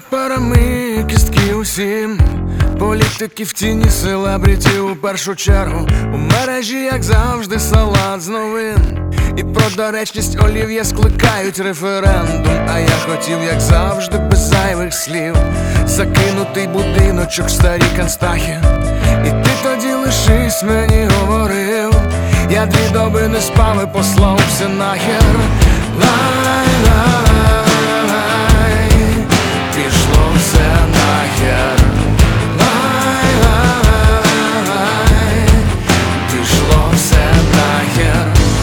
Перемий кістки усім, політики в тіні, селебріті у першу чергу. У мережі, як завжди, салат з новин. І про доречність олів'я скликають референдум. А я хотів, як завжди, без зайвих слів, закинутий будиночок, старі констахи. І ти тоді лишись, мені говорив. Я 2 доби не спав і послав все нахер. Лай-лай, пішло все нахер. Лай-лай, пішло все нахер.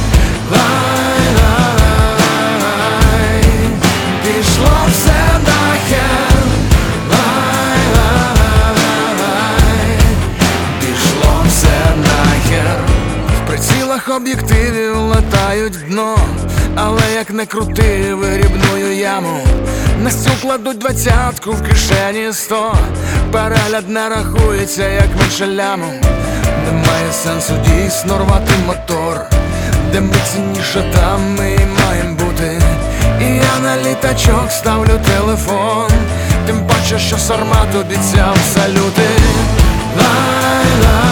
Лай-лай, пішло все нахер. Лай-лай, пішло все нахер. В прицілах об'єктивів латають в дно, але як не крути, вирібную яму. На стіл кладуть 20-ку, в кишені 100. Перегляд не рахується, як менше ляму. Немає сенсу дійсно рвати мотор. Де ми цінніше, там ми і маєм бути. І я на літачок ставлю телефон, тим паче, що Сармат обіцяв салюти. Лай-лай.